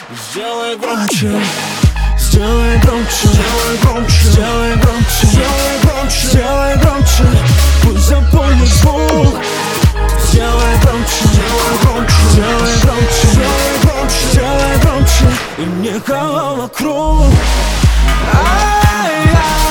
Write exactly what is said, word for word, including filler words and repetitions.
Сделай громче, сделай громче, сделай громче, сделай громче, сделай громче, сделай громче, пусть запомнит звук. Сделай громче, сделай громче, сделай громче, сделай громче, сделай громче, и никого вокруг. Ай-яй.